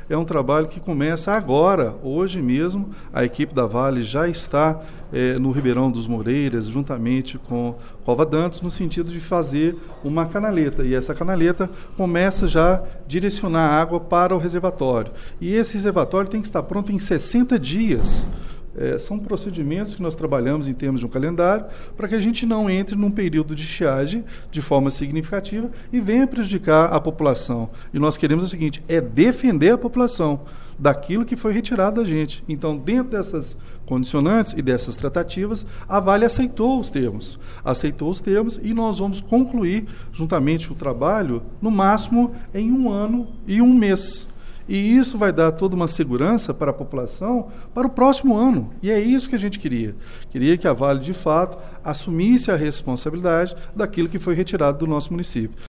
é um trabalho que começa agora, hoje mesmo. A equipe da Vale já está no Ribeirão dos Moreiras, juntamente com Cova Dantas, no sentido de fazer uma canaleta. E essa canaleta começa já a direcionar água para o reservatório. E esse reservatório tem que estar pronto em 60 dias. São procedimentos que nós trabalhamos em termos de um calendário para que a gente não entre num período de estiagem de forma significativa e venha prejudicar a população. E nós queremos o seguinte, defender a população daquilo que foi retirado da gente. Então, dentro dessas condicionantes e dessas tratativas, a Vale aceitou os termos e nós vamos concluir juntamente o trabalho, no máximo em 1 ano e 1 mês. E isso vai dar toda uma segurança para a população para o próximo ano. E é isso que a gente queria. Queria que a Vale, de fato, assumisse a responsabilidade daquilo que foi retirado do nosso município.